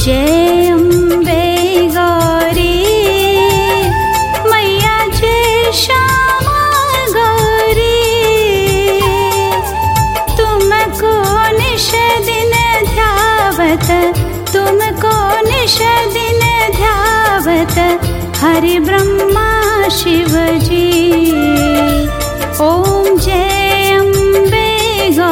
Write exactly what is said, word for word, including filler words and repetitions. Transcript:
जय अम्बे गौरी मैया जय श्यामा गौरी। तुमको निश दिन ध्यावत तुमको निश दिन ध्यावत हरि ब्रह्मा शिव जी। ओम जय